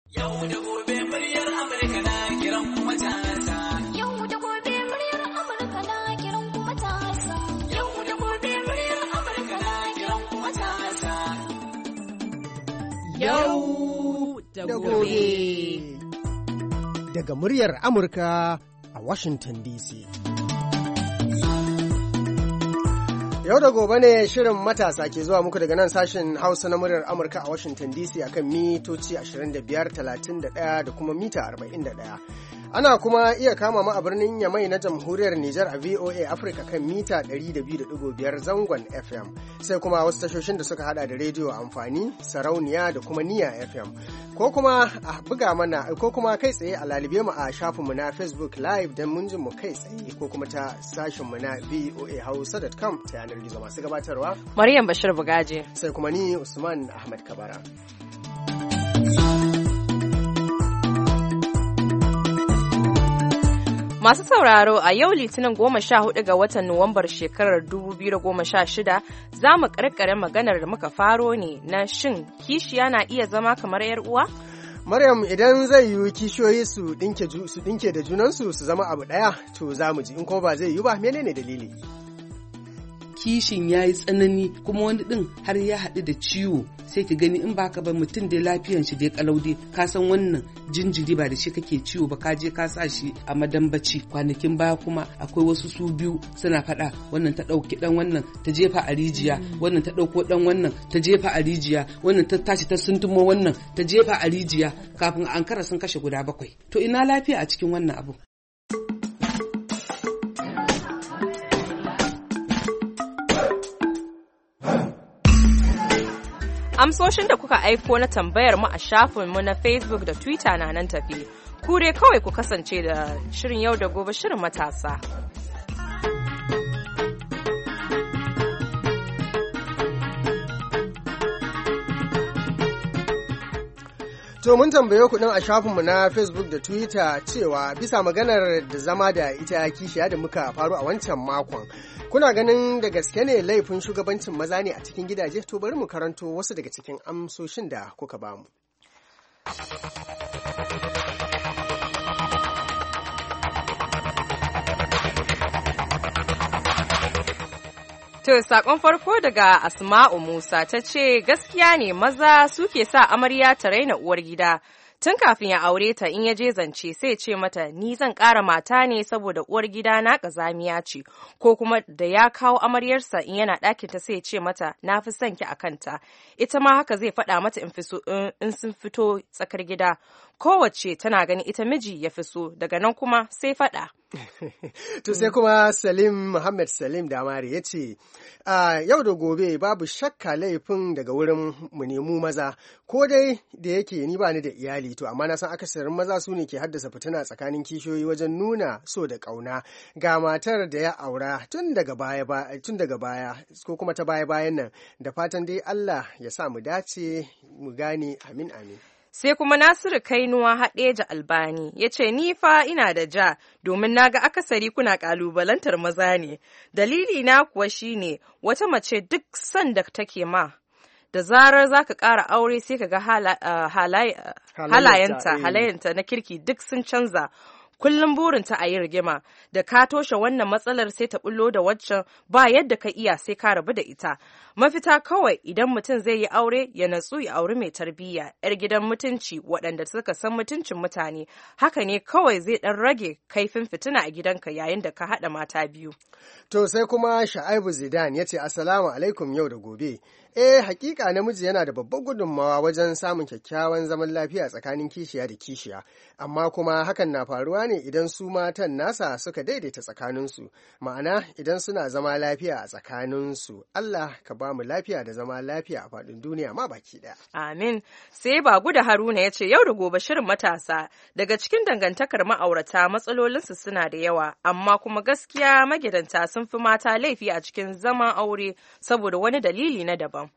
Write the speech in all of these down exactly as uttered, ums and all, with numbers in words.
Yau da gobe muryar Amurka na kiran kuma matasa. Yau da gobe muryar Amurka na kiran kuma matasa. Yau da gobe muryar Amurka na kiran kuma matasa. Yau da gobe. Daga muryar Amurka a Washington D C. Yau da gobe ne shirin matasa ke zuwa muku daga nan sashen Hausa na muryar Amurka a Washington D C akan mitoci ashirin da biyar, talatin da ɗaya da kuma mita arba'in da ɗaya. Ana kuma iya kama mu a birnin Yamai na Jamhuriyar Nijar a V O A Africa kan mita ɗari da biyu da ɗigo biyar zangon F M. Sai kuma wasu tashoshin da suka hada da rediyo amfani, sarauniya da kuma niya F M. Ko kuma a buga mana ko kuma kai tsaye a lalibe mu a shafinmu na Facebook Live don mun jin mu kai tsaye ko kuma ta sashinmu na V O A Hausa dot com ta yanar gizo masu gabatarwa. Maryam Bashir Bugaje. Sai kuma ni Usman Ahmad Kabara. Masu sauraro a yau Litinin goma sha hudu ga watan Nuwambar shekarar dubu biyu da goma sha shida za mu karkare maganar da muka faro ne na shin kishiya na iya zama kamar 'yar uwa? Maryam, idan zai yiwu kishiyoyi su dinke da junansu su zama abu ɗaya to za mu ji, in kuma ba zai yiwu ba menene dalili? Kishin ya yi tsanani kuma wani ɗin har ya haɗu da ciwo sai ki gani in baka ba mutum da lafiyan shi dai kalaude ka san wannan jinjiri ba da shi kake ciwo ba ka je ka sa shi a madambaci. Kwanakin baya kuma akwai wasu su biyu suna faɗa, wannan ta ɗauki ɗan wannan ta jefa a rijiya, wannan ta ɗauko ɗan wannan ta jefa a rijiya, wannan ta tashi ta suntumo wannan ta jefa a rijiya, kafin a ankara sun kashe guda bakwai. To ina lafiya a cikin wannan abu? Amsoshin da kuka aiko na tambayar mu a shafinmu na Facebook da Twitter na nan tafi. Ku dai kawai ku kasance da shirin yau da gobe shirin matasa. To mun tambaye ku ɗin a shafinmu na Facebook da Twitter cewa bisa maganar da zama da ita kishiya da muka faru a wancan makon. Kuna ganin da gaske ne laifin shugabancin maza ne a cikin gidaje? To bari mu karanto wasu daga cikin amsoshin da kuka bamu. To, sakon farko daga Asma'u Musa ta ce gaskiya ne maza suke sa amarya ta raina uwar gida. Tun kafin ya aure ta in ya je zance sai ce mata ni zan ƙara mata ne saboda uwar gida na ƙazamiya ce, ko kuma da ya kawo amaryarsa in yana ɗakin ta sai ce mata na fi son ki a kanta. Ita ma haka zai faɗa mata in sun fito tsakar gida. Kowace tana gani ita miji ya fi so, daga nan kuma sai faɗa. To sai kuma Salim Muhammad Salim Damari ya ce, yau da gobe babu shakka laifin daga wurin mu nemu maza, ko dai da yake ni ba ni da iyali to amma na san akasarin maza su ne ke haddasa fitina tsakanin kishiyoyi wajen nuna so da ƙauna ga matar da ya aura tun daga baya tun daga baya ko kuma ta baya bayan nan, da fatan dai Allah ya sa mu dace mu gane, amin amin. Sai kuma Nasiru Kainuwa Haɗeja Albani ya ce, Ni fa ina da ja, domin na ga akasari kuna ƙalubalantar maza ne. Dalili na kuwa shi ne, wata mace duk sanda take ma, da zarar za ka ƙara aure sai ka ga halayenta, halayenta na kirki duk sun canza. Kullum burinta a yi rigima, da ka toshe wannan matsalar sai ta bullo da waccan, ba yadda ka iya sai ka rabu da ita. Mafita kawai idan mutum zai yi aure ya natsu ya auri mai tarbiyya, 'yar gidan mutunci waɗanda suka san mutuncin mutane. Haka ne kawai zai ɗan rage kaifin fitina a gidanka yayin da ka haɗa mata biyu. To sai kuma Sha'aibu Zidan ya ce Assalamu alaikum yau da gobe. Eh, hakika namiji yana da babban gudunmawa wajen samun kyakkyawan zaman lafiya tsakanin kishiya da kishiya, amma kuma hakan na faruwa ne idan su matan nasa suka daidaita tsakaninsu, ma'ana idan suna zama lafiya a tsakaninsu. Allah ka ba mu lafiya da zama lafiya a faɗin duniya ma baki ɗaya. Amin. Sai Bagu da Haruna ya ce yau da gobe shirin matasa, daga cikin dangantakar ma'aurata matsalolinsu suna da yawa, amma kuma gaskiya magidanta sun fi mata laifi a cikin zaman aure saboda wani dalili na daban.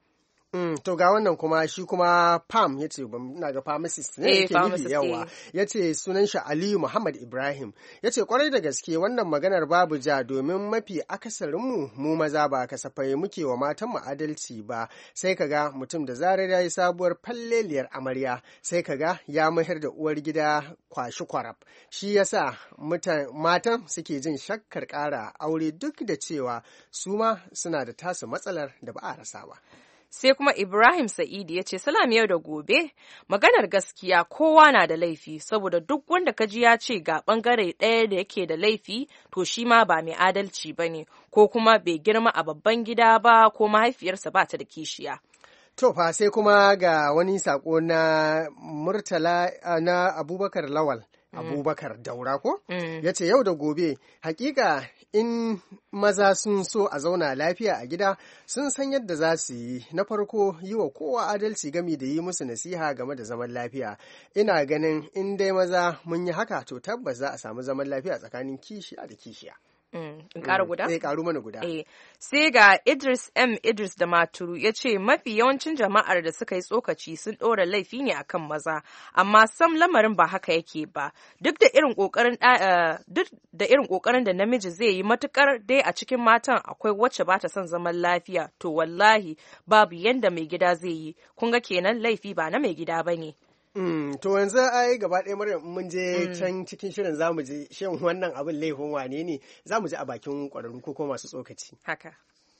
Mm, to ga wannan kuma shi kuma Pam ya ce na ga pharmacist ne Eh, yake pharmacist, nufi yawa eh. ya ce sunan shi Aliyu Muhammad Ibrahim ya ce kwarai da gaske wannan maganar babu ja domin mafi akasarinmu mu maza ba kasafai muke wa matanmu adalci ba sai kaga mutum da zarar ya yi sabuwar falleliyar amarya sai kaga ya mahar da uwar gida kwashi kwarab shi yasa mutan matan suke jin shakkar ƙara aure duk da cewa su ma suna da tasu matsalar da ba a rasa ba. Sai kuma Ibrahim Sa'idi ya ce salam yau da gobe maganar gaskiya kowa na da laifi saboda duk wanda kaji ya ce ga bangare ɗaya da yake da laifi to shi ma ba mai adalci ba ne ko kuma bai girma a babban gida ba ko mahaifiyarsa ba ta da kishiya. To fa sai kuma ga wani sako na Murtala na Abubakar Lawal. Abubakar Daura ko? Mm. Ya ce yau da gobe hakika in maza sun so a zauna lafiya a gida sun san yadda za su yi na farko yi wa kowa adalci gami da yi musu nasiha game da zaman lafiya. Ina ganin in dai maza mun yi haka to tabbas za a samu zaman lafiya tsakanin kishiya da kishiya. Mm. In ƙara guda? Eh, ƙaru mana guda. Eh. Sai ga Idris M. Idris da Maturu ya ce mafi yawancin jama'ar da suka yi tsokaci sun ɗora laifi ne akan maza, amma sam lamarin ba haka yake ba. Duk da irin ƙoƙarin uh, duk da irin ƙoƙarin da namiji zai yi matukar dai a cikin matan akwai wacce ba ta son zaman lafiya, to wallahi babu yanda mai gida zai yi. Kun ga kenan laifi ba na mai gida ba ne. Mm, to yanzu ai gaba ɗaya Maryam mun je mm. can cikin shirin zamu je shin wannan abin laifin wane ne zamu ji a bakin ƙwararru ko kuma masu tsokaci. Haka.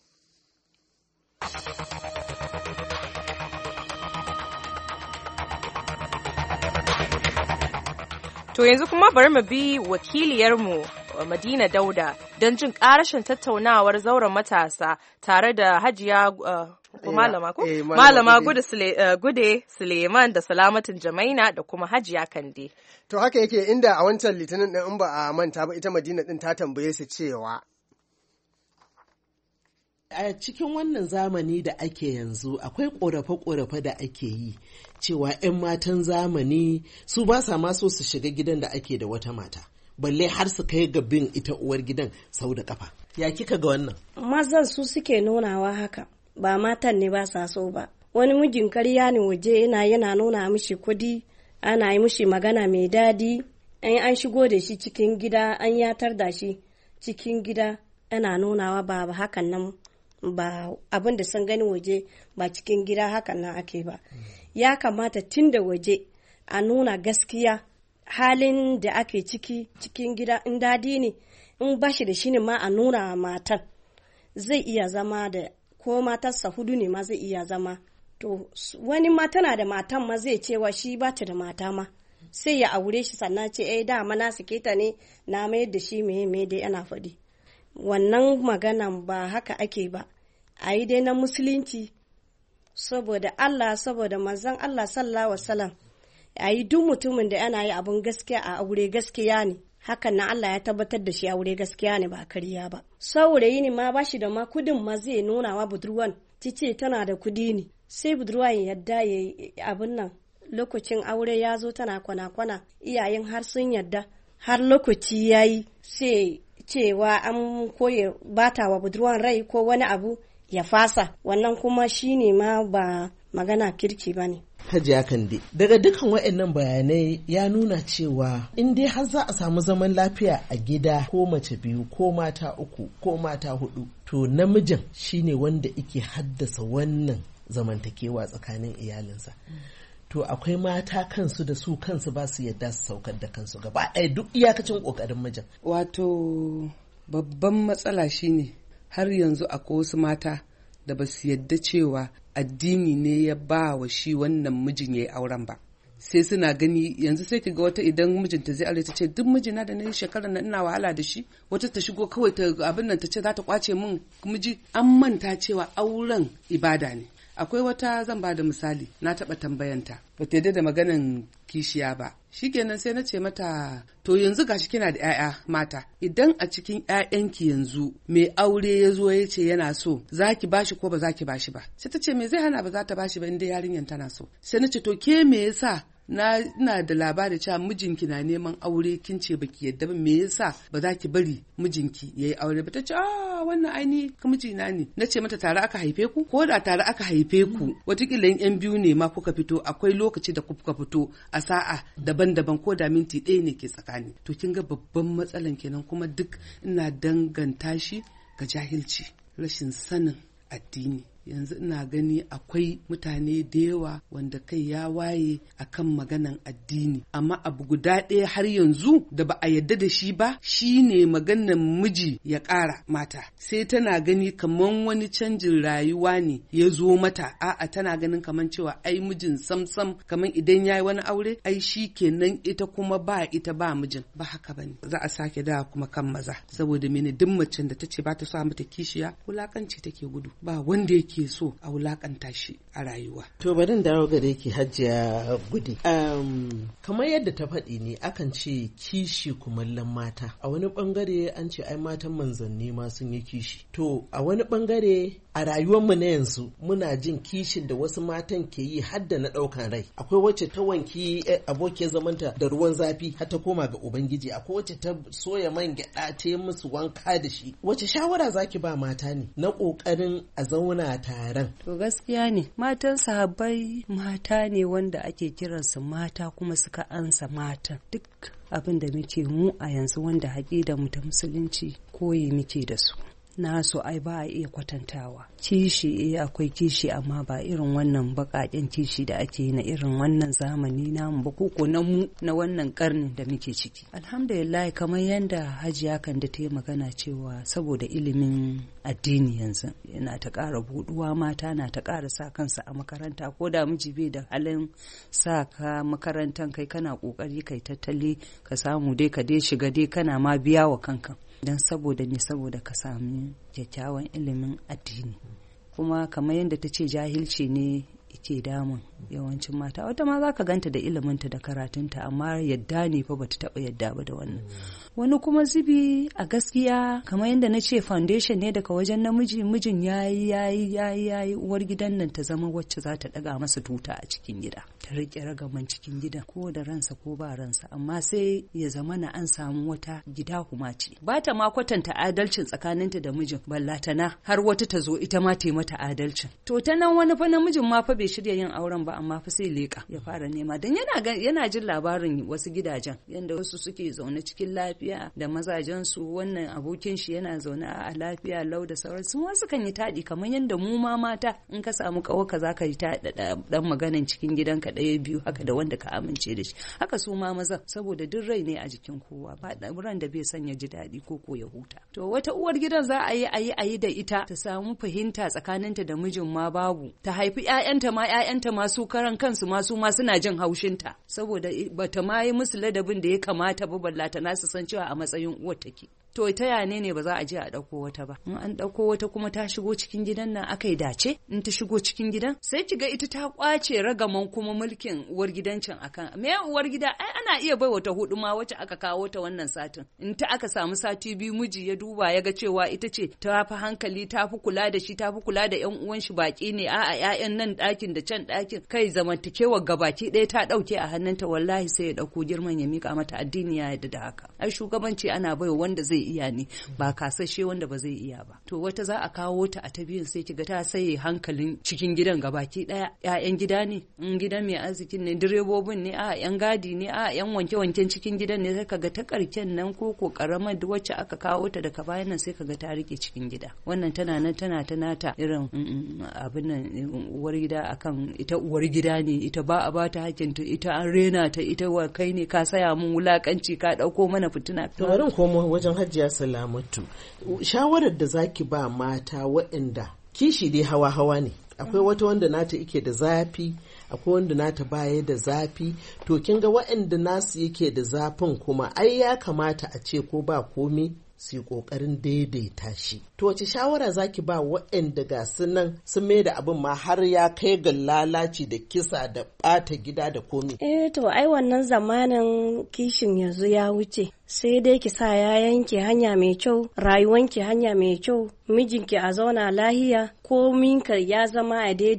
To yanzu kuma bari mu bi wakiliyarmu Madina Dauda don jin ƙarashin tattaunawar zauren matasa tare da Hajiya uh, Malama ko? Eh, Malama Gude Sule, uh, Gude Suleiman da Salamatin Jamaina da kuma Hajiya Kande. To haka yake inda a wancan litinin ɗin in ba a manta ba ita Madina ɗin ta tambaye su cewa a cikin wannan zamani da ake yanzu akwai ƙorafe-ƙorafe da ake yi cewa 'yan matan zamani su ba sa ma so su shiga gidan da ake da wata mata balle har su kai ga bin ita uwar gidan sau da kafa. Ya kika ga wannan? Mazan su suke nunawa haka ba matan ne ba sa so ba. Wani mijin karya ne waje yana yana nuna mishi kudi ana yi mishi magana mai dadi an an shigo da shi cikin gida an yatar da shi cikin gida ana nunawa ba hakan nan ba abin da sun gani waje ba cikin gida hakan nan ake ba. Ya kamata tun da waje a nuna gaskiya halin da ake ciki cikin gida in dadi ne in bashi da shi ne ma a nuna matar zai iya zama da ko matarsa hudu ne ma zai iya zama. To wani ma tana da matan ma zai cewa shi ba ta da mata ma sai ya aure shi sannan ce eh dama na sake ta ne na mayar da shi me me dai ana faɗi. Wannan maganan ba haka ake ba a yi dai na musulunci saboda Allah saboda manzon Allah sallallahu alaihi wasallam a yi duk mutumin da yana yi abun gaskiya a aure gaskiya ne hakan na Allah ya tabbatar da shi aure gaskiya ne ba kariya ba. Saurayi ne ma bashi da ma kudin ma zai nuna wa budurwan tice tana da kudi ne sai budurwa ya yadda ya abin nan lokacin aure ya zo tana kwana-kwana iyayen har sun yadda har lokaci ya yi sai cewa an koye bata wa budurwan rai ko wani abu ya fasa wannan kuma shine ma ba magana kirki ba ne. Hajiya Kande, daga dukkan waɗannan bayanai ya nuna cewa in dai har za a samu zaman lafiya a gida ko mace biyu ko mata uku ko mata hudu to namijin shine wanda yake haddasa wannan zamantakewa tsakanin iyalinsa. To akwai mata kansu da su kansu ba su yadda su saukar da kansu gaba ɗaya duk iyakacin ƙoƙarin mijin. Wato babban matsala shine har yanzu akwai wasu mata da ba su yadda cewa addini ne ya ba wa shi wannan mijin ya yi auren ba. Sai suna gani yanzu sai ka ga wata idan mijinta zai aure ta ce duk mijina da na yi shekarar nan ina wahala da shi wata ta shigo kawai ta abin nan ta ce za ta kwace min miji an manta cewa auren ibada ne. Akwai wata zan ba da misali na taɓa tambayanta ba ta yadda da maganin kishiya ba shikenan sai na ce mata to yanzu gashi kina da 'ya'ya mata idan a cikin 'ya'yanki yanzu mai aure ya zo ya ce yana so zaki bashi ko ba zaki bashi ba sai ta ce me zai hana ba za ta bashi ba inda yarinyar tana so sai na ce to ke me yasa na ina da labari cewa mijinki na neman aure kin ce baki yadda ba, me yasa ba za ki bari mijinki yayi aure ba? Ta ce ah wannan aini mijina ne. Na ce mata tare aka haife ku? Ko da tare aka haife ku watakila yan biyu ne ma kuka fito, akwai lokaci da kuka fito a sa'a daban-daban ko da minti ɗaya ne ke tsakani. To kin ga babban matsalan kenan, kuma duk ina danganta shi ga jahilci, rashin sanin addini. Yanzu ina gani akwai mutane da yawa wanda kai ya waye akan maganan addini, amma abu guda ɗaya har yanzu da ba a yadda da shi ba shine maganan miji ya ƙara mata. Sai tana gani kaman wani canjin rayuwa ne ya zo mata, a'a tana ganin kaman cewa ai mijin samsam kaman idan yayi wani aure ai shi kenan ita kuma ba ita ba mijin. Ba haka bane, za a sake da kuma kan maza, saboda mene duk macen da tace ba ta so mata kishiya wulakanci take gudu, ba wanda yake ke so a wulakanta shi a rayuwa. To bari dawo gare ki Hajiya Gudi. Um, kamar yadda ta faɗi ne akan ce kishi kumallon mata. A wani bangare an ce ai matan manzanni ma sun yi kishi. To a wani bangare a rayuwarmu na yanzu muna jin kishin da wasu matan ke yi har da na ɗaukan rai. Akwai wacce ta wanki abokiyar zamanta da ruwan zafi har ta koma ga Ubangiji. Akwai wacce ta soya man gyaɗa ta yi musu wanka da shi. Wace shawara zaki ba mata ne na ƙoƙarin a zauna taron? To gaskiya ne, matan sahabbai mata ne wanda ake kiransu mata kuma suka ansa matan. Duk abin da muke mu a yanzu wanda haƙiƙa mu ta musulunci koyi muke da su. Na so ai ba a iya kwatantawa. Kishi eh akwai kishi, amma ba irin wannan baƙaƙen kishi da ake yi na irin wannan zamani namu ba, koko na mu na wannan karnin da muke ciki. Alhamdulillah, kamar yanda Hajiya kan da ta yi magana cewa saboda ilimin addini yanzu yana ta ƙara buɗuwa, mata na ta ƙara sa kansa a makaranta, ko da miji bai da halin sa ka makarantan kai kana ƙoƙari kai tattali ka samu dai ka dai shiga dai kana ma biya wa kanka. Don saboda ne saboda ka sami kyakkyawan ilimin addini. Kuma kamar yadda ta ce jahilci ne ke damun yawancin mata, wata ma za ka ganta da iliminta da karatunta amma yadda ne fa bata taɓa yadda ba da wannan. Wani kuma zubi a gaskiya kamar yadda na ce foundation ne daga wajen namiji, mijin yayi yayi yayi yayi uwar gidan nan ta zama wacce za ta daga masa tuta a cikin gida, ta rike ragaman cikin gidan ko da ransa ko ba ransa, amma sai ya zama na an samu wata gida kuma ce ba ta ma kwatanta adalcin tsakaninta da mijin, ballatana har wata ta zo ita ma ta yi mata adalcin. To ta nan wani fa namijin ma fa bai shirya yin auren ba, amma fa sai leka ya fara nema, dan yana yana jin labarin wasu gidajen yanda wasu suke zaune cikin lafiya da mazajen su, wannan abokin shi yana zaune a lafiya lau da sauransu. Wasu kan yi taɗi kamar yanda mu ma mata in ka samu kawo ka zaka yi ta dan maganan cikin gidanka ɗaya biyu haka da wanda ka amince da shi, haka su ma maza, saboda duk rai ne a jikin kowa, ba ran da bai sanya ji daɗi ko ko ya huta. To wata uwar gidan za a yi a yi a yi da ita ta samu fahimta tsakaninta da mijin ma babu, ta haifi ƴaƴanta ma ƴaƴanta ma su karan kansu ma su ma suna jin haushinta, saboda bata ma yi musu ladabin da ya kamata ba, ballata na su san cewa a matsayin uwar take. To ta yane ne ba za a je a ɗauko wata ba? In an ɗauko wata kuma ta shigo cikin gidan nan aka yi dace, in ta shigo cikin gidan sai ki ga ita ta kwace ragaman kuma mulkin uwar gidancin akan me uwar gida. Ai ana iya bai wata hudu ma wacce aka kawo ta wannan satin, in ta aka samu sati biyu miji ya duba ya ga cewa ita ce ta fi hankali, ta fi kula da shi, ta fi kula da ƴan uwan shi baki ne, a'a ƴaƴan nan ɗakin da can ɗakin, kai zamantakewa gabaki ɗaya ta ɗauke a hannunta, wallahi sai ya ɗauko girman ya mika mata. Addini ya yarda da haka. Ai shugabanci ana baiwa wanda zai iya ne, ba kasashe wanda ba zai iya ba. To wata za a kawo ta a ta biyun sai kiga ta saye hankalin cikin gidan gabaki daya. ƴaƴan gida ne, in gidan mai arzikin ne, direbobin ne, a ƴan gadi ne, a ƴan wanke wanken cikin gidan ne, sai kaga ta karken nan ko ko karamar da wacce aka kawo ta daga bayan nan sai kaga ta rike cikin gida. Wannan tana nan tana ta nata irin abin nan uwar gida akan ita uwar gida ne, ita ba a bata hakinta, ita an rena ta, ita wa kai ne ka saya mun wulakanci, ka dauko mana fitina. To bari komo wajen Hajiya Salamatu, shawarar da zaki ba mata waɗanda kishi dai hawa-hawa ne, akwai wata wanda nata yake da zafi, akwai wanda nata baya da zafi, to kin ga waɗanda nasu yake da zafin kuma ai ya kamata a ce ko ba komi su yi ƙoƙarin daidaita shi. To wace shawara zaki ba waɗanda ga su nan sun mai da abin ma har ya kai ga lalaci da kisa da ɓata gida da komi? Eh to ai wannan zamanin kishin yanzu ya wuce. Sai dai ki sa yayanki hanya mai kyau, rayuwanki hanya mai kyau, mijinki a zauna lahiya, kominka ya zama a daidai.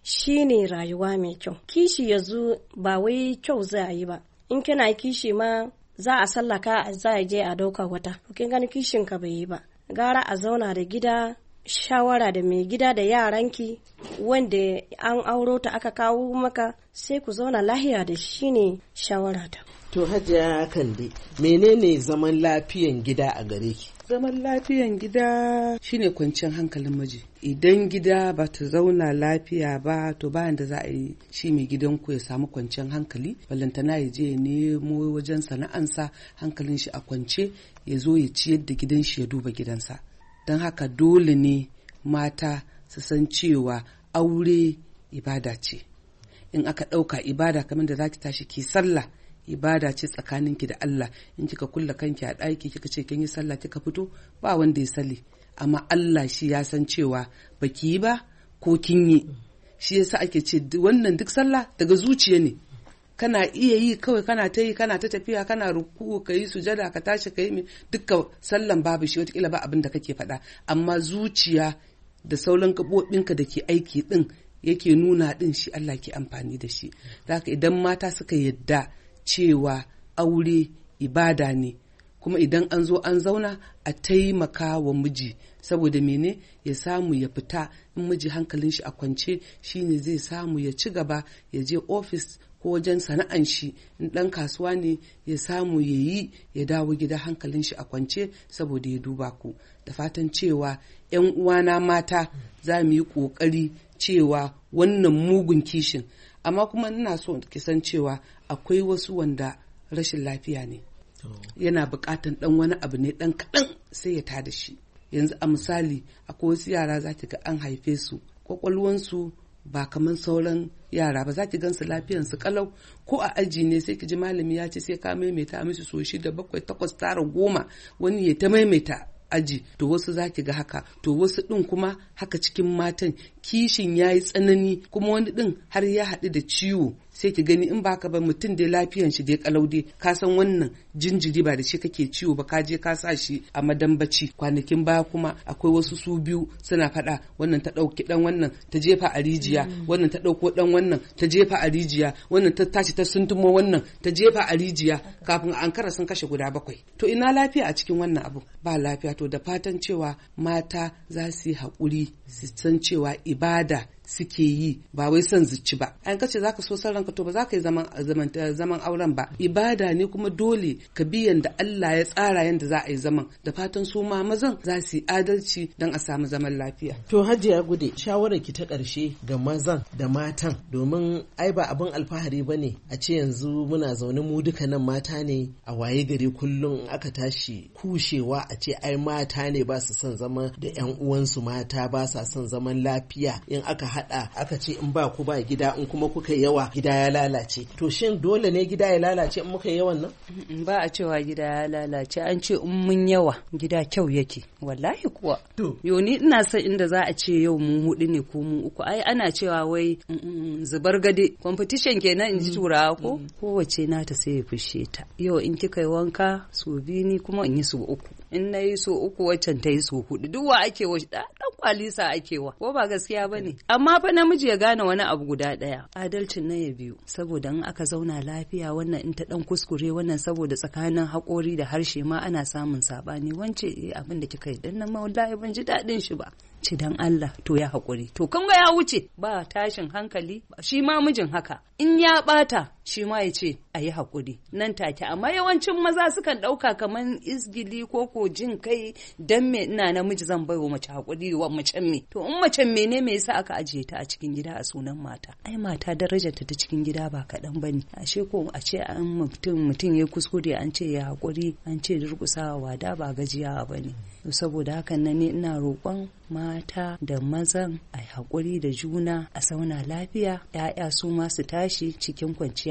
shine rayuwa mai kyau. Kishi yanzu ba wai kyau za a yi ba, in kina kishi ma za a sallaka za a je a dauka wata, kin gani kishin ka bai yi ba. Gara a zauna da gida, shawara da mai gida da yaranki wanda an auro ta aka kawo maka, sai ku zauna lahiya da shi ne shawara ta. To Hajiya Kande, menene zaman lafiyan gida a gare ki? Zaman lafiyan gida shine kwanciyar hankalin miji. Idan gida ba ta zauna lafiya ba, to bayan da za a yi shi mai gidanku ya samu kwanciyar hankali, ballantana ya je ya nemo wajen sana'ansa hankalin shi a kwance, ya zo ya ciyar da gidan shi ya duba gidansa. Don haka dole ne mata su san cewa aure ibada ce. In aka ɗauka ibada kamar da za ki tashi ki sallah, ibada ce tsakaninki da Allah. In kika kulla kanki a ɗaki kika ce kin yi sallah kika fito, ba wanda ya sali, amma Allah shi ya san cewa baki yi ba ko kin yi. Shi yasa ake ce wannan duk sallah daga zuciya ne. Kana iya yi kawai kana ta yi kana ta tafiya kana ruku ka yi sujada ka tashi ka yi dukkan sallan babu shi, wataƙila ba abin da kake faɗa, amma zuciya da sauran gaɓoɓinka da ke aiki ɗin yake nuna ɗin shi Allah ke amfani da shi. Da haka idan mata suka yadda cewa aure ibada ne, kuma idan an zo an zauna a taimaka wa miji, saboda mene ya samu ya fita, in miji hankalin shi a kwance shine zai samu ya ci gaba ya je ofis ko wajen sana'an shi, in ɗan kasuwa ne ya samu ya yi ya dawo gida hankalin shi a kwance saboda ya duba ku. Da fatan cewa 'yan uwana mata za mu yi ƙoƙari cewa wannan mugun kishin, amma kuma ina so ki san cewa akwai wasu wanda rashin lafiya ne, yana buƙatan ɗan wani abu ne ɗan kaɗan sai ya tada shi. Yanzu a misali akwai wasu yara za ki ga an haife su ƙwaƙwalwansu ba kamar sauran yara ba, za ki gansu lafiyansu kalau, ko a aji ne sai ki ji malami ya ce sai ka maimaita musu so shida bakwai takwas tara goma, wani ya ta maimaita aji. To wasu za ki ga haka, to wasu ɗin kuma haka cikin matan kishin ya yi tsanani, kuma wani ɗin har ya haɗu da ciwo, sai ki gani in baka ba mutum dai lafiyan shi dai kalau dai, ka san wannan jinjiri ba da shi kake ciwo ba, ka je ka sa shi a madambaci. Kwanakin baya kuma akwai wasu su biyu suna faɗa, wannan ta ɗauki ɗan wannan ta jefa a rijiya, wannan ta ɗauko ɗan wannan ta jefa a rijiya, wannan ta tashi ta suntumo wannan ta jefa a rijiya, kafin a ankara sun kashe guda bakwai. To ina lafiya a cikin wannan abu? Ba lafiya. To da fatan cewa mata za su yi haƙuri, su san cewa ibada suke yi, ba wai son zuci ba. An kace zaka so san ranka, to ba za ka yi zaman zaman zaman auren ba. Ibada ne kuma dole ka bi yanda Allah ya tsara yanda za a yi zaman. Da fatan su ma mazan za su yi adalci don a samu zaman lafiya. To Hajiya Gude, shawarar ki ta ƙarshe ga mazan da matan, domin ai ba abin alfahari bane a ce yanzu muna zaune mu duka nan mata ne, a waye gari kullum aka tashi kushewa a ce ai mata ne ba su son zama da ƴan uwansu mata, ba sa son zaman lafiya, in aka hada aka ce in ba ku ba gida, in kuma kuka yawa gida ya lalace. To shin dole ne gida ya lalace in muka yawan nan? Ba a cewa gida ya lalace, an ce in mun yawa gida kyau yake. Wallahi kuwa. Yo ni ina son inda za a ce yau mun hudu ne ko mun uku, ai ana cewa wai zubar gade competition kenan in ji turawa ko kowace nata sai ya fushe ta. Yau in kika yi wanka so biyu ni kuma in yi so uku, in na yi so uku waccan ta yi so hudu, duk wa ake wa dan kwalisa ake wa, ko ba gaskiya bane? Amma fa namiji ya gane wani abu guda daya, adalcin na ya biyu, saboda in aka zauna lafiya, wannan in ta dan kuskure wannan, saboda tsakanin haƙori da harshe ma ana samun sabani, wance eh abin da kika yi dan nan wallahi ban ji dadin shi ba, ci dan Allah to ya haƙuri, to kun ga ya wuce, ba tashin hankali. Shi ma mijin haka in ya bata shi ma ya ce a yi haƙuri nan take. Amma yawancin maza sukan ɗauka kamar isgili ko ko jin kai, dan me ina namiji zan bai wa mace haƙuri, wa mace me? To in mace mene me yasa aka ajiye ta a cikin gida a sunan mata? Ai mata darajarta ta cikin gida ba kaɗan bane. Ashe ko a ce an mutum mutum ya kuskure an ce ya haƙuri, an ce durƙusawa wada ba gajiyawa bane. Saboda hakan nan ne ina roƙon mata da mazan a haƙuri da juna, a sauna lafiya, 'ya'ya su ma su tashi cikin kwanciyar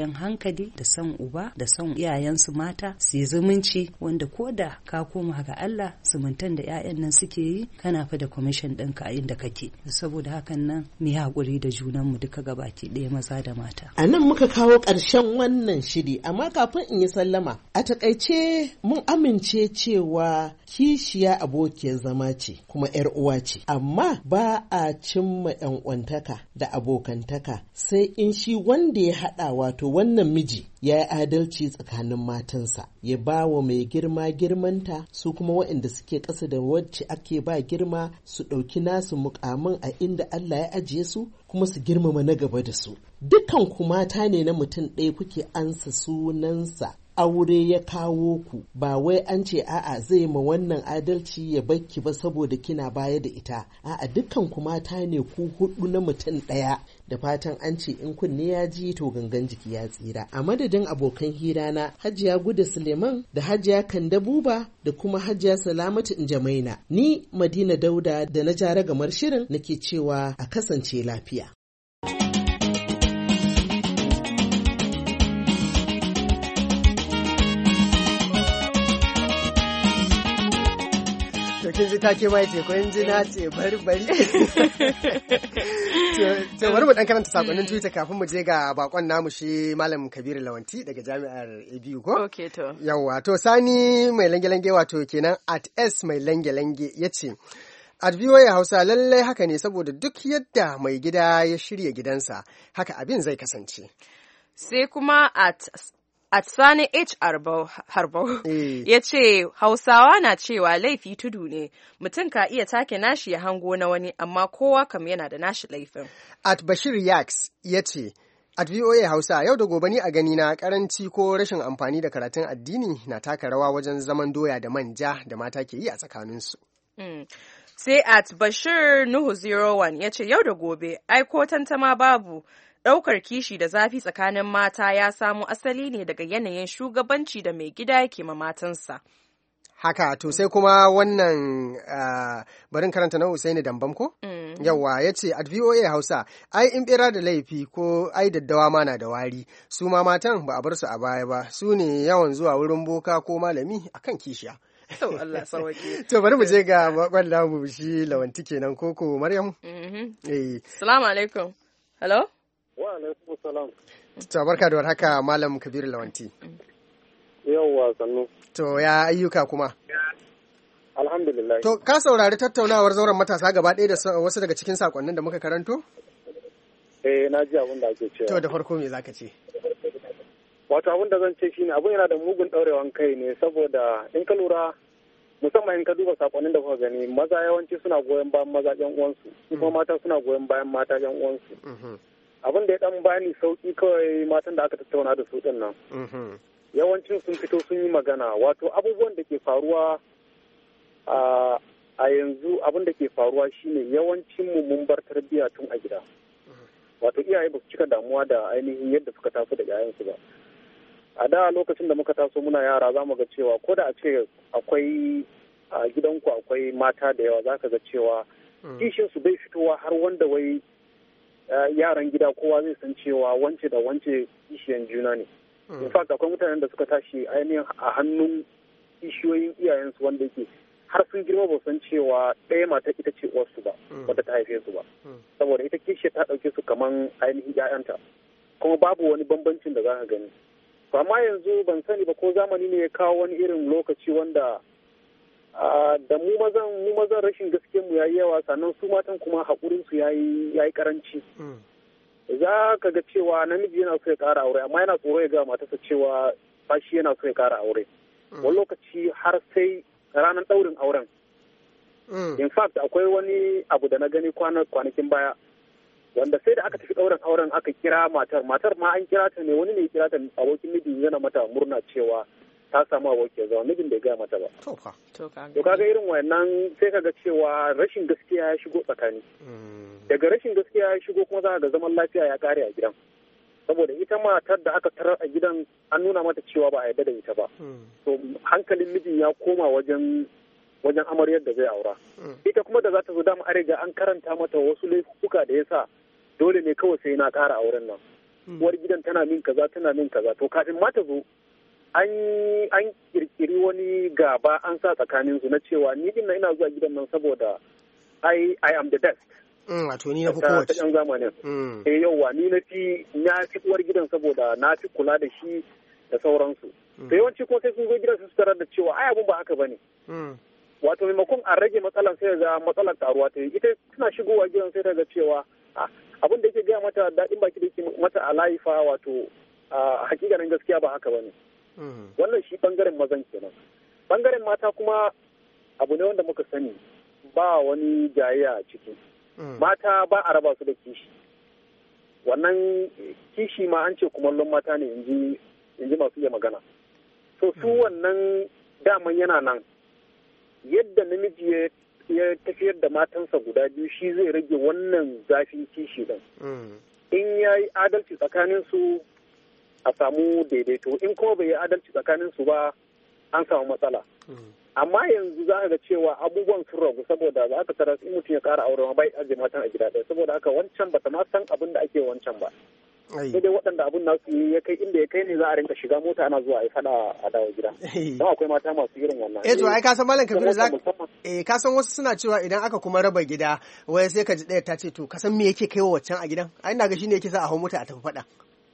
kwanciyar hankali da son uba da son iyayensu mata su yi zumunci, wanda ko da ka koma ga Allah zumuntan da 'ya'yan nan suke yi kana fa da kwamishin ɗinka a inda kake. Saboda hakan nan mu yi haƙuri da junanmu duka gabaki ɗaya maza da mata. A nan muka kawo ƙarshen wannan shiri, amma kafin in yi sallama a takaice mun amince cewa kishiya abokiyar zama ce kuma 'yar uwa ce, amma ba a cimma 'yan uwantaka da abokantaka sai in shi wanda ya haɗa wato wannan miji ya yi adalci tsakanin matansa, ya ba wa mai girma girmanta, su kuma waɗanda suke ƙasa da wacce ake ba girma su ɗauki nasu mukamin a inda Allah ya ajiye su kuma su girmama na gaba da su. Dukkan ku mata ne na mutum ɗaya kuke ansa sunansa. Aure ya kawo ku, ba wai an ce a'a zai ma wannan adalci ya bakki ba saboda kina baya da ita. A'a dukkan ku mata ne ku hudu na mutum ɗaya, da fatan an ce in kunne ya ji to gangan jiki ya tsira. A madadin abokan hira na Hajiya Guda Suleiman da Hajiya Kande Buba da kuma Hajiya Salamatu Injamaina, ni Madina Dauda da na jara gamar shirin nake cewa a kasance lafiya. To kin ji take mai ce kun ji na ce bari bari. To bari mu dan karanta sakonnin Twitter kafin mu je ga bakon namu shi Malam Kabiru Lawanti daga Jami'ar A B U ko? Okay to. Yawwa to Sani mai lange-lange wato kenan at S mai lange-lange yace at V O A Hausa lallai haka ne, saboda duk yadda mai gida ya shirya gidansa haka abin zai kasance. Sai kuma at At Sani H. Harbau ya ce, Hausawa na cewa laifi tudu ne, mutum ka iya take nashi ya hango na wani, amma kowa kam yana da nashi laifin. At Bashir Yaks ya ce, at V O A Hausa yau da gobe ni a gani na karanci ko rashin amfani da karatun addini na taka rawa wajen zaman doya da manja da mata ke yi a tsakaninsu. Mm. Sai at Bashir Nuhu zero one ya ce, yau da gobe, ai ko tantama babu. Ɗaukar kishi da zafi tsakanin mata ya samo asali ne daga yanayin shugabanci da mai gida yake ma matansa. Haka, to sai kuma wannan uh, barin karanta na Usaini Dambam ko? Mm. Yawwa, ya ce, at V O A Hausa, ai in bera da laifi ko ai daddawa ma na da wari, su ma matan ba a bar su a baya ba, su ne yawan zuwa wurin boka ko malami akan kishiya. To Allah sauke. To bari mu je ga bakon namu shi Lawanti kenan koko Maryam. Mm-hmm. Eh. Assalamu alaikum. Hello? Wa alaikum salam. To barka da warhaka Malam Kabiru Lawanti. Yawwa sannu. To ya ayyuka kuma? Alhamdulillah. To ka saurari tattaunawar zauren matasa gaba ɗaya da wasu daga cikin sakonnin da muka karanto? Eh na ji abin da ake cewa. To da farko me zaka ce? Wato abin da zan ce shine abin yana da mugun ɗaurewan kai ne, saboda in ka lura musamman in ka duba sakonnin da kuka gani, maza yawanci suna goyon bayan maza ƴan uwansu, kuma mata suna goyon bayan mata ƴan uwansu. Abin da ya dan bani sauki kawai matan da aka tattauna da su din nan. Yawancin sun fito sun yi magana, wato abubuwan da ke faruwa a yanzu abin da ke faruwa shine yawancin mu mun bar tarbiyya tun a gida. Wato iyaye ba su cika damuwa da ainihin yadda suka taso da yayansu ba. A da lokacin da muka taso muna yara za mu ga cewa ko da a ce akwai a gidanku akwai mata da yawa za ka ga cewa kishin su bai fitowa har wanda wai yaran gida kowa zai san cewa wance da wance kishiyan juna ne. In fact akwai mutanen da suka tashi ainihin a hannun kishiyoyin iyayensu wanda yake har sun girma ba san cewa ɗaya mata ita ce uwarsu ba, wadda ta haife su ba. Saboda ita kishiya ta ɗauke su kaman ainihin ƴaƴanta, kuma babu wani bambancin da za ka gani. To amma yanzu ban sani ba ko zamani ne ya kawo wani irin lokaci wanda da mu mazan mu mazan rashin gaskiyar mu yayi yawa, sannan su matan kuma haƙurin su yayi yayi karanci. Za ka ga cewa namiji yana so ya ƙara aure amma yana tsoro ya ga matarsa cewa ba shi yana so ya ƙara aure. Wani lokaci har sai ranar ɗaurin auren. In fact akwai wani abu da na gani kwanakin baya wanda sai da aka tafi ɗaurin auren aka kira matar matar ma an kira ta ne, wani ne ya kira ta abokin miji yana mata murna cewa ta samu aboki zama, mijin bai gaya mata ba. To kaga irin wannan sai kaga cewa rashin gaskiya ya shigo tsakani. Daga rashin gaskiya ya shigo kuma za ga zaman lafiya ya kare a gidan. Saboda ita matar da aka tarar a gidan an nuna mata cewa ba a yarda da ita ba. To hankalin mijin ya koma wajen wajen amaryar da zai aura. Ita kuma da za ta zo dama an riga an karanta mata wasu laifuka da ya sa dole ne kawai sai na ƙara auren nan. uwar gidan tana min kaza tana min kaza to kafin ma ta zo an an kirkiri wani gaba an sa tsakanin su na cewa ni din ina zuwa gidan nan saboda I I am the best. Wato ni na fi kowace. Ta zamanin. Eh yauwa ni na fi na fi uwar gidan saboda na fi kula da shi da sauransu. To yawanci ko sai sun zo gidan su tarar da cewa ai abun ba haka bane. Wato maimakon a rage matsalan sai ga matsalar karuwa ta yi ita tana shigowa gidan sai ta ga cewa abin da yake gaya mata daɗin baki da yake mata a laifa wato a hakikanin gaskiya ba haka bane. Wannan shi bangaren mazan kenan. Bangaren mata kuma abu ne wanda muka sani ba wani jayayya a ciki. Mata ba a raba su da kishi. Wannan kishi ma an ce kumallon mata ne in ji masu iya magana. So su wannan daman yana nan. Yadda namiji ya tafiyar da matansa guda biyu shi zai rage wannan zafin kishi din. In ya yi adalci tsakanin su a samu daidaito in kuma bai yi adalci tsakanin su ba an samu matsala. Amma yanzu za ga cewa abubuwan sun ragu saboda za ka tarar in mutum ya kara aure ma bai ajiye matan a gida ɗaya saboda haka wancan bata ma san abin da ake wancan ba. Sai dai waɗanda abin nasu ya kai inda ya kai ne za a rinka shiga mota ana zuwa a yi fada a dawo gida. Don akwai mata masu irin wannan. Eh to ai ka san Malam Kabiru za eh ka san wasu suna cewa idan aka kuma raba gida wai sai ka ji ɗaya ta ce to ka san me yake kaiwa waccan a gidan? Ai ina ga shine yake sa a hau mota a tafi fada.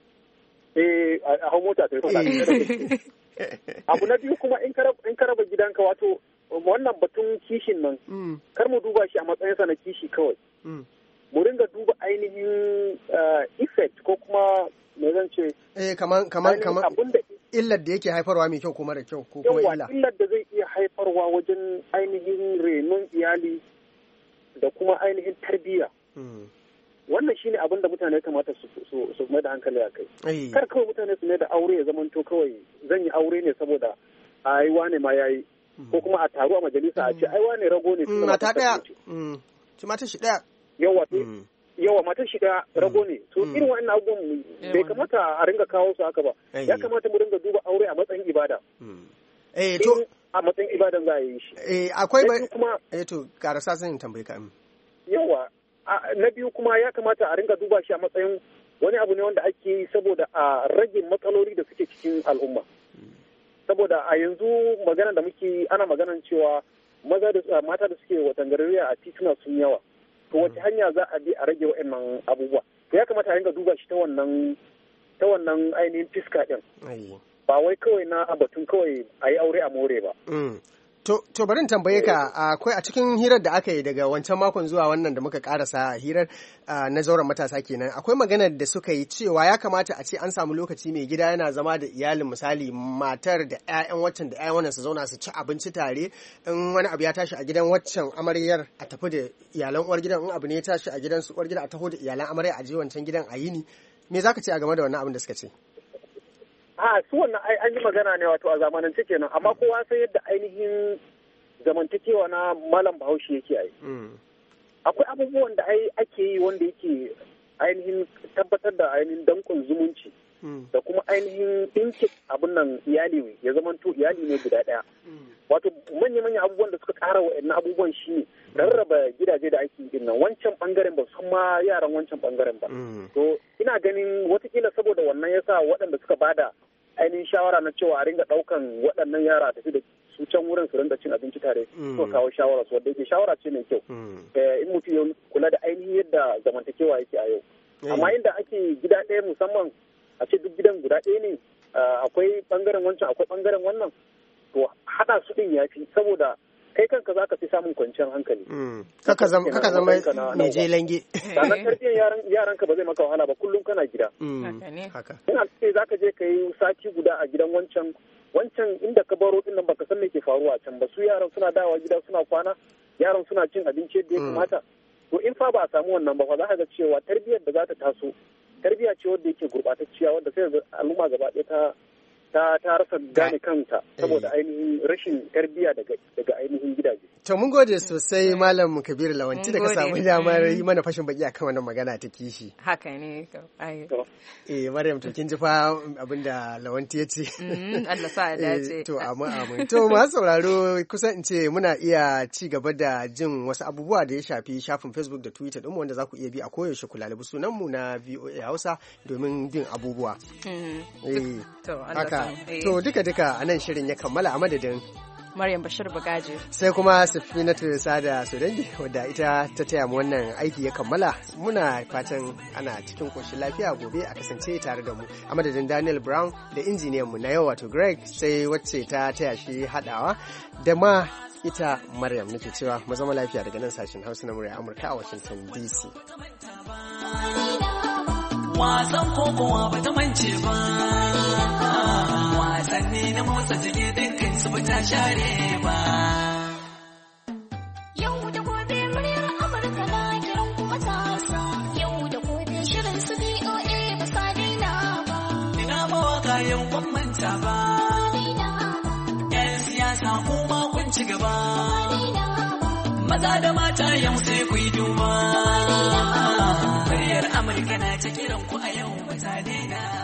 Eh a hau mota a tafi fada. Abu na biyu kuma in ka raba gidanka wato wannan batun kishin nan kar mu duba shi a matsayinsa na kishi kawai. Mu ringa duba ainihin effect ko kuma me zan ce eh kaman kaman kaman illar da yake haifarwa mai kyau ko mara kyau ko kuma illa illar da zai iya haifarwa wajen ainihin renon iyali da kuma ainihin tarbiyya. Wannan shine abin da mutane kamata su su mai da hankali a kai. Kar kawai mutane su mai da aure ya zamanto kawai zan yi aure ne saboda ai wane ma yayi ko kuma a taru a majalisa a ce ai wane rago ne. Mata daya. Ci mata shi daya. Yawa yawa mata shi daya rago ne. So irin wannan abubuwan bai kamata a ringa kawo su haka ba. Ya kamata mu ringa duba aure a matsayin ibada. Eh to a matsayin ibadan za a yi shi. Eh akwai ba eh to karasa zan tambaye ka. Yawa na biyu kuma ya kamata a ringa duba shi a matsayin wani abu ne wanda ake yi saboda a rage matsaloli da suke cikin al'umma. Saboda a yanzu magana da muke ana maganan cewa maza da mata da suke watangarariya a tituna sun yawa. To wace hanya za a bi a rage wa'annan abubuwa? To ya kamata a ringa duba shi ta wannan ta wannan ainihin fiska din. Ba wai kawai na batun kawai a yi aure a more ba. To, to bari tambaye ka akwai a cikin hirar da aka yi daga wancan makon zuwa wannan da muka karasa hirar na zauren matasa kenan akwai maganar da suka yi cewa ya kamata a ce an samu lokaci mai gida yana zama da iyalin misali matar da 'ya'yan waccan da 'ya'yan wannan su zauna su ci abinci tare in wani abu ya tashi a gidan waccan amaryar a tafi da iyalan uwar gidan in abu ne ya tashi a gidan su uwar gida a taho da iyalan amarya a je wancan gidan a yini me zaka ce a game da wannan abin da suka ce? A su wannan an yi magana ne wato a zamanance kenan amma kowa sai yadda ainihin zamantakewa na malam bahaushe yake ai. Akwai abubuwan da ai ake yi wanda yake ainihin tabbatar da ainihin dankon zumunci da kuma ainihin ɗinke abin nan iyali ya zamanto iyali ne guda ɗaya. Wato manya-manya abubuwan da suka ƙara wa'annan abubuwan shi ne rarraba gidaje da ake yi nan wancan ɓangaren ba san ma yaran wancan ɓangaren ba. To ina ganin watakila saboda wannan yasa waɗanda suka bada ainihin shawara na cewa a ringa ɗaukan waɗannan yara a tafi da su can wurin su ringa cin abinci tare ko kawo shawara su wadda yake shawara ce mai kyau in mutum ya kula da ainihin yadda zamantakewa yake a yau amma inda ake gida ɗaya musamman a ce duk gidan guda ɗaya ne akwai ɓangaren wancan akwai ɓangaren wannan to haɗa su ɗin ya fi saboda kai kanka za ka fi samun kwanciyar hankali. Kaka zama mai je lange. Sannan tarbiyyar yaran ka ba zai maka wahala ba kullum kana gida. Haka. Ina ce za ka je ka yi sati guda a gidan wancan wancan inda ka baro din nan baka san me ke faruwa can ba su yaran suna dawowa gida suna kwana yaran suna cin abinci yadda ya kamata. To in fa ba a samu wannan ba za ka ga cewa tarbiyyar da za ta taso tarbiyya ce wadda yake gurɓatacciya wadda sai al'umma gaba ɗaya ta ta ta rasa gane kanta saboda ainihin rashin tarbiyya daga daga ainihin gidaje. To mun gode sosai Malam Kabiru Lawanti da ka samu damar yi mana fashin baki akan wannan magana ta kishi. Haka ne. Eh Maryam to kin ji fa abinda Lawanti ya ce. Allah sa ya dace. To amin amin. To masu sauraro kusan in ce muna iya ci gaba da jin wasu abubuwa da ya shafi shafin Facebook da Twitter ɗinmu wanda za ku iya bi a koyaushe ku lalibi sunanmu na V O A Hausa domin bin abubuwa. Eh haka. To duka duka a nan shirin ya kammala a madadin Maryam Bashir Bagaje. Sai kuma Safinatu Sada Sodangi wadda ita ta taya mu wannan aiki ya kammala. Muna fatan ana cikin koshin lafiya gobe a kasance tare da mu. A madadin Daniel Brown da injiniyan mu na yau wato Greg sai wacce ta taya shi hadawa da ma ita Maryam nake cewa mu zama lafiya daga nan sashen Hausa na murya Amurka a Washington D C. Wasan kokowa ba ta mance ba, wasanni na motsa jiki dukkan su ba ta share ba. Yau da gobe muryar Amurka na kiran kuma tasa, yau da gobe shirin su B O A ba sa daina ba. Ina mawaka yau ban manta ba, yan siyasa kuma kun ci gaba. Maza da mata yau sai ku yi duba. Muryar Amurka na ta kiran ku a yau mutane na.